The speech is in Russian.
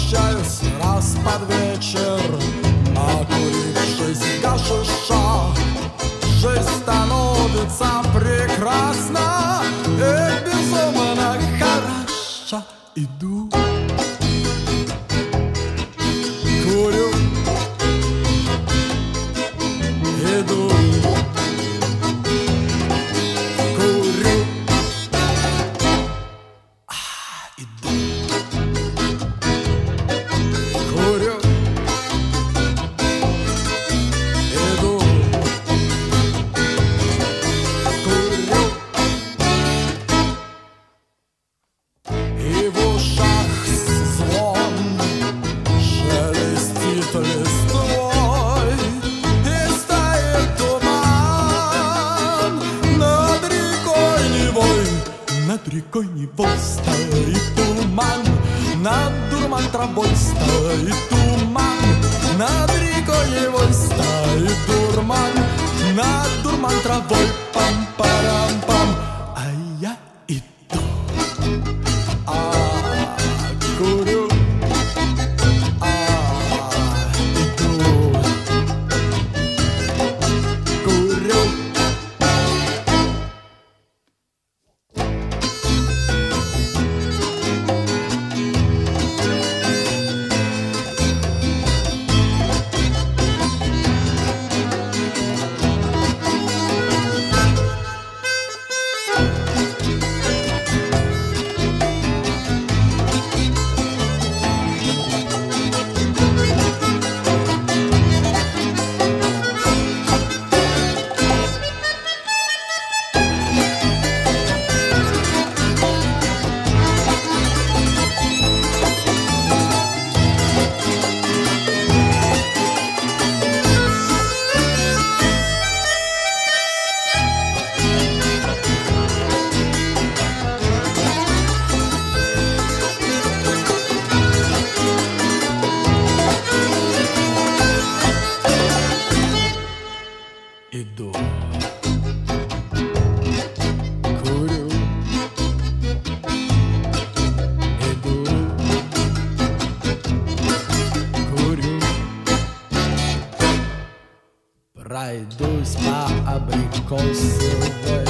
возвращаюсь раз под вечер, накурившись гашиша. Жизнь становится прекрасна и безумно хороша. Иду, курю, иду, курю, иду, курю, иду, курю. И в ушах звон шелестит листвой, и стоит туман над рекой Невой. Над рекой Невой стоит туман, над дурман травой стоит туман. Над рекой Невой стоит дурман, над дурман травой. Пам-парам-пам. А я иду, курю, иду, курю. Иду, курю, иду, курю. Пройдусь по абрикосовой